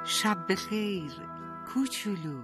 شب بخیر کوچولو.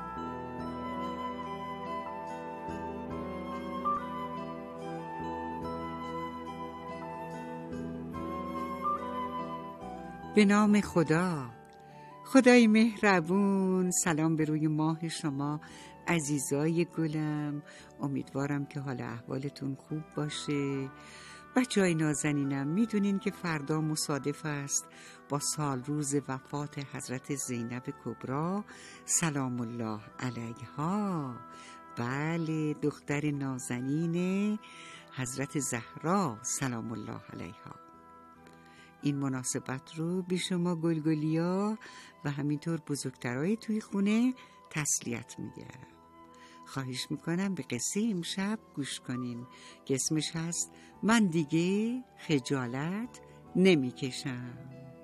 به نام خدا، خدای مهربون. سلام به روی ماه شما عزیزای گلم. امیدوارم که حال احوالتون خوب باشه. بچه‌های نازنینم، میدونین که فردا مصادف است با سال روز وفات حضرت زینب کبری سلام الله علیها. بله، دختر نازنین حضرت زهرا سلام الله علیها. این مناسبت رو به شما گلگلیا و همینطور بزرگترای توی خونه تسلیت میگم. خواهش میکنم به قصه امشب گوش کنین که اسمش هست من دیگه خجالت نمیکشم.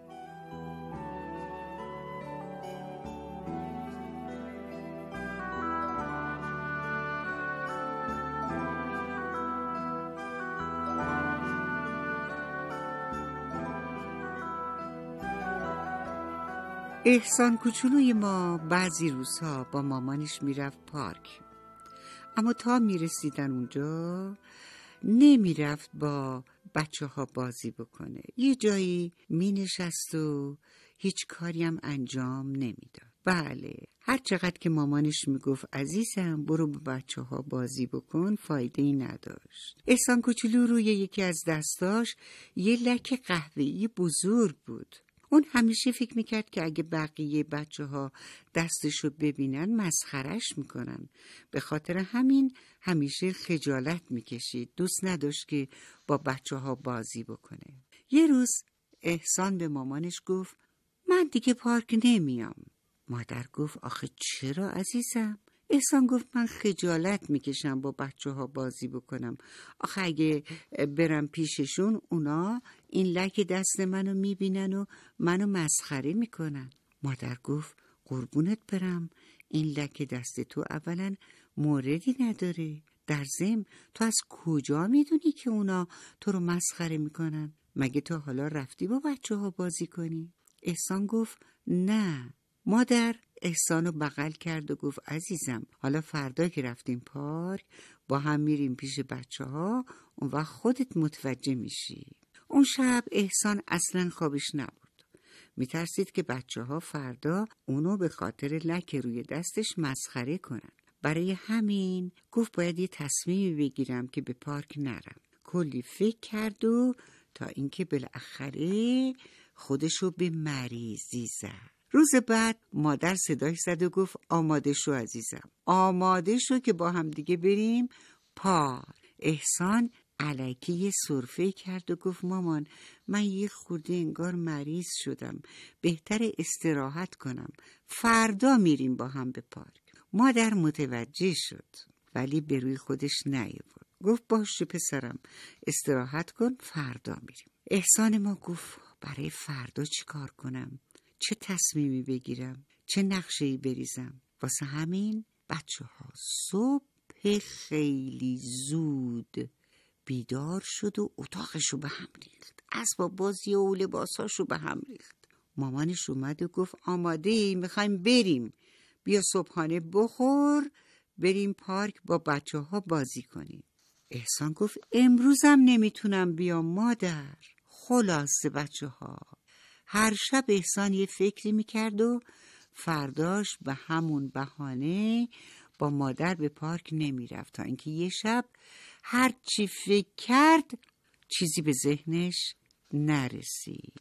احسان کوچولوی ما بعضی روزها با مامانش میرفت پارک، اما تا میرسیدن اونجا نمیرفت با بچه ها بازی بکنه. یه جایی مینشست و هیچ کاری هم انجام نمیداد. بله، هر چقدر که مامانش میگفت عزیزم برو با بچه ها بازی بکن، فایده ای نداشت. احسان کوچولو روی یکی از دستاش یه لک قهوه‌ای بزرگ بود. اون همیشه فکر میکرد که اگه بقیه بچه ها دستشو ببینن مسخرش میکنن. به خاطر همین همیشه خجالت میکشید. دوست نداشت که با بچه ها بازی بکنه. یه روز احسان به مامانش گفت من دیگه پارک نمیام. مادر گفت آخه چرا عزیزم؟ احسان گفت من خجالت میکشم با بچه ها بازی بکنم. آخه اگه برم پیششون اونا این لک دست منو میبینن و منو مسخره میکنن. مادر گفت قربونت برم، این لک دست تو اولا موردی نداره. در ضمن تو از کجا میدونی که اونا تو رو مسخره میکنن؟ مگه تو حالا رفتی با بچه ها بازی کنی؟ احسان گفت نه. مادر احسانو بغل کرد و گفت عزیزم حالا فردا که رفتیم پارک با هم میریم پیش بچه ها، اون وقت خودت متوجه میشی. اون شب احسان اصلا خوابش نبود. میترسید که بچه ها فردا اونو به خاطر لک روی دستش مسخره کنن. برای همین گفت باید یه تصمیمی بگیرم که به پارک نرم. کلی فکر کرد و تا اینکه بالاخره خودشو به مریضی زد. روز بعد مادر صداش زد و گفت آماده شو عزیزم، آماده شو که با هم دیگه بریم پارک. احسان الکی یه سرفه کرد و گفت مامان من یه خورده انگار مریض شدم، بهتر استراحت کنم، فردا میریم با هم به پارک. مادر متوجه شد ولی به روی خودش نیاورد. گفت باشه پسرم، استراحت کن، فردا میریم. احسان ما گفت برای فردا چی کار کنم؟ چه تصمیمی بگیرم؟ چه نقشه‌ای بریزم؟ واسه همین بچه ها صبح خیلی زود بیدار شد و اتاقشو به هم ریخت. اسباب بازی و لباساشو به هم ریخت. مامانش اومد و گفت آماده ای؟ میخوایم بریم. بیا صبحانه بخور بریم پارک با بچه ها بازی کنیم. احسان گفت امروزم نمیتونم بیام مادر. خلاصه بچه ها هر شب احسان یه فکری میکرد و فرداش به همون بهانه با مادر به پارک نمیرفت، تا اینکه یه شب هر چی فکر کرد چیزی به ذهنش نرسید.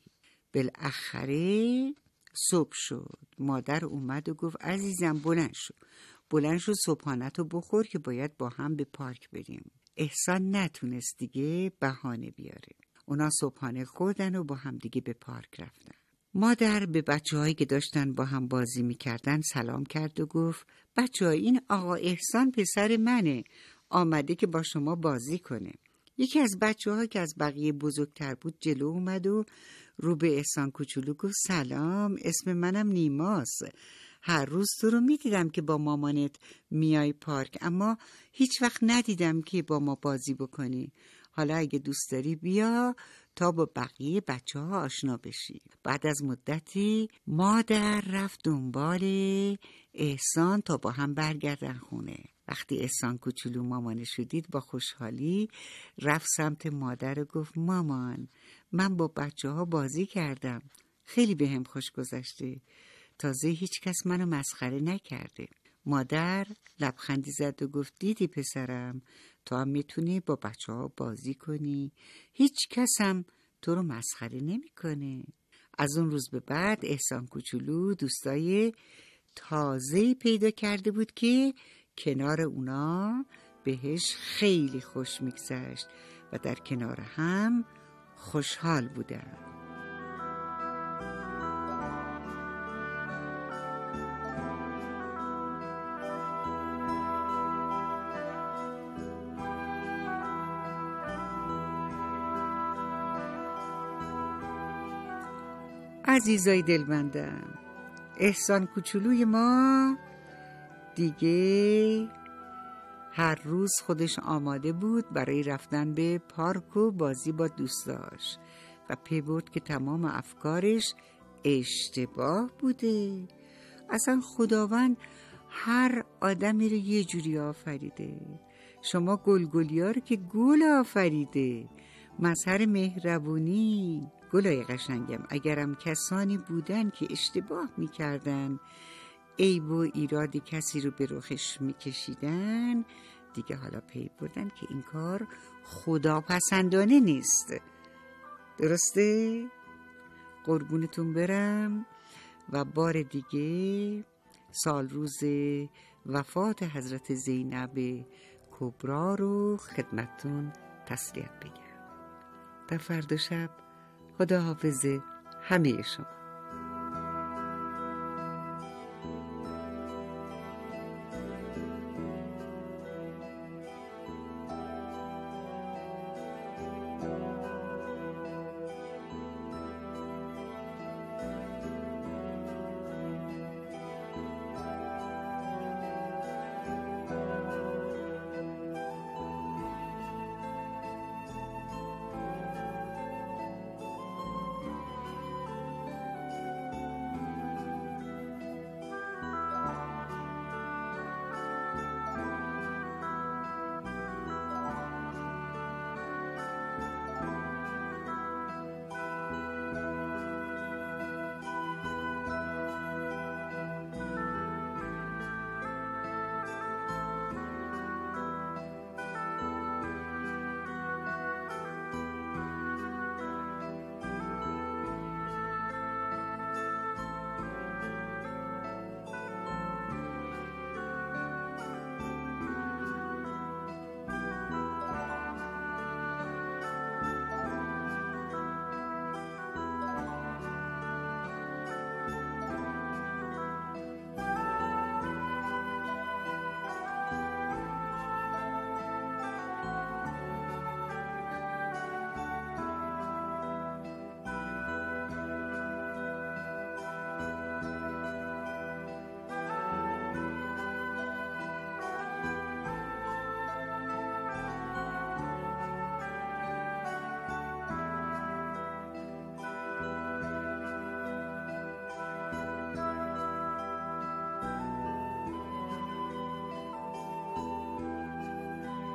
بالاخره صبح شد. مادر اومد و گفت عزیزم بلند شو صبحانه‌تو بخور که باید با هم به پارک بریم. احسان نتونست دیگه بهانه بیاره. اونا صبحانه خوردن و با هم دیگه به پارک رفتن. مادر به بچه‌هایی که داشتن با هم بازی میکردن سلام کرد و گفت بچه‌ها این آقا احسان پسر منه، آمده که با شما بازی کنه. یکی از بچه‌ها که از بقیه بزرگتر بود جلو اومد و رو به احسان کوچولو گفت سلام، اسم منم نیماست. هر روز تو رو میدیدم که با مامانت میای پارک، اما هیچ وقت ندیدم که با ما بازی بکنی. حالا اگه دوست داری بیا تا با بقیه بچه ها آشنا بشی. بعد از مدتی مادر رفت دنبال احسان تا با هم برگردن خونه. وقتی احسان کوچولو مامانش رو دید با خوشحالی رفت سمت مادر و گفت مامان، من با بچه ها بازی کردم، خیلی بهم خوش گذشته، تازه هیچ کس منو مسخره نکرده. مادر لبخندی زد و گفت دیدی پسرم، تو هم میتونی با بچه ها بازی کنی، هیچ کس هم تو رو مسخره نمیکنه. از اون روز به بعد احسان کوچولو دوستای تازه‌ای پیدا کرده بود که کنار اونا بهش خیلی خوش میگذشت و در کنار هم خوشحال بودن. عزیزای دلبندم، احسان کوچولوی ما دیگه هر روز خودش آماده بود برای رفتن به پارک و بازی با دوستاش و پی برد که تمام افکارش اشتباه بوده. اصلا خداوند هر آدمی رو یه جوری آفریده. شما گلگلیا رو که گل آفریده، مظهر مهربونی. گلای قشنگم، اگرم کسانی بودن که اشتباه میکردن، عیب و ایراد کسی رو به رخش میکشیدن، دیگه حالا پی بردن که این کار خداپسندانه نیست. درسته؟ قربونتون برم و بار دیگه سال روز وفات حضرت زینب کبرا رو خدمتتون تسلیت بگم. تا فردا شب خداحافظ همه شما.